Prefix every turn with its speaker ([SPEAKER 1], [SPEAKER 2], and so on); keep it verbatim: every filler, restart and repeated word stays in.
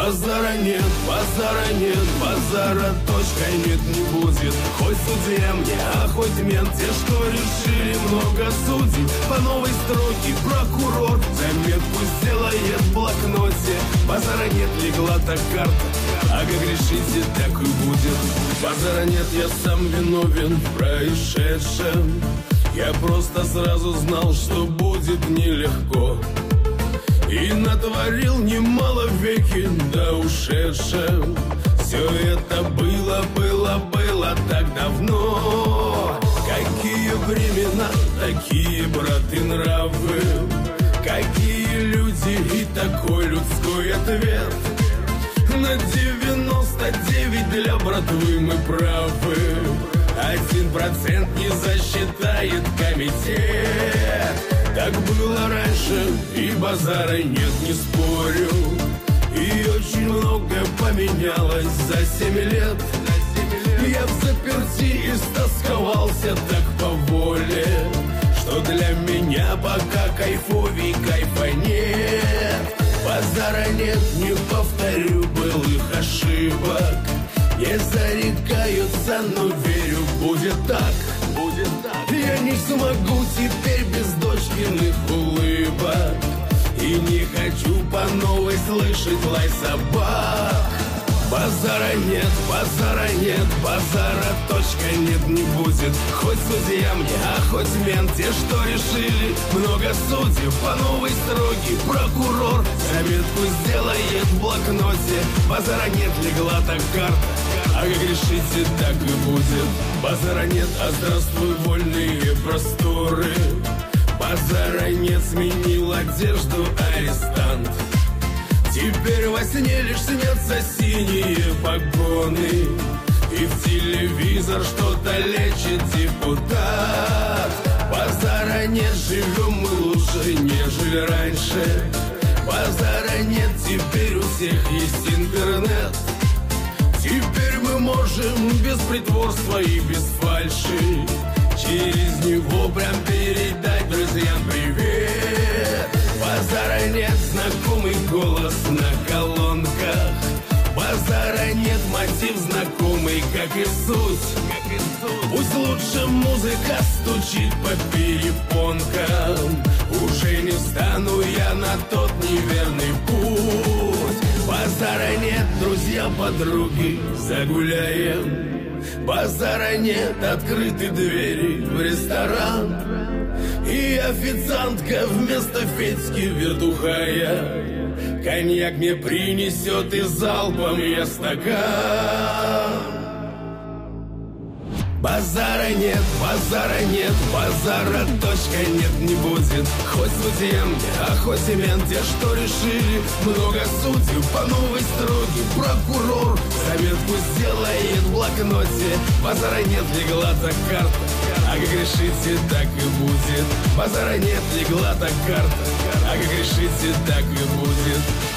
[SPEAKER 1] Базара нет, базара нет, базара точка нет, не будет. Хоть судья мне, а хоть мент, те, что решили много судить. По новой строке прокурор заметку сделает в блокноте. Базара нет, легла так карта, а как решите, так и будет. Базара нет, я сам виновен в происшедшем. Я просто сразу знал, что будет нелегко, и натворил немало веки до ушедшем. Все это было, было, было так давно. Какие времена, такие, браты, нравы. Какие люди и такой людской ответ. На девяносто девять для братвы мы правы. Один процент не засчитает комитет. Так было раньше, и базара нет, не спорю. И очень многое поменялось за семь лет. Я в заперти истосковался так по воле, что для меня пока кайфовей кайфа нет. Базара нет, не повторю былых ошибок. Не зарекаются, но верю, будет так, будет так. Я не смогу теперь без дочкиных улыбок, и не хочу по новой слышать лай собак. Базара нет, базара нет, базара точка нет, не будет. Хоть судья мне, а хоть мент, те, что решили много судеб. По новой строке прокурор заметку сделает в блокноте. Базара нет, легла так карта, а как решите, так и будет. Базара нет, а здравствуй вольные просторы. Базара нет, сменил одежду арестант. Теперь во сне лишь снятся синие погоны, и в телевизор что-то лечит депутат. Базара нет, живем мы лучше, нежели раньше. Базара нет, теперь у всех есть интернет. Теперь мы можем без притворства и без фальши через него прям передать друзьям привет. Базара нет, знакомый голос на колонках. Базара нет, мотив знакомый, как и суть, как и суть. Пусть лучше музыка стучит по перепонкам. Уже не стану я на тот неверный путь. Базара нет, друзья, подруги, загуляем. Базара нет, открыты двери в ресторан. И официантка вместо Федьки вертухая коньяк мне принесет, и залпом я стакан. Базара нет, базара нет, базара точка нет, не будет. Хоть судья мне, а хоть и мент, те, что решили много судеб. По новой строке прокурор заметку сделает в блокноте. Базара нет, легла так карта, а как решите, так и будет. Базара нет, легла так карта, а как решите, так и будет.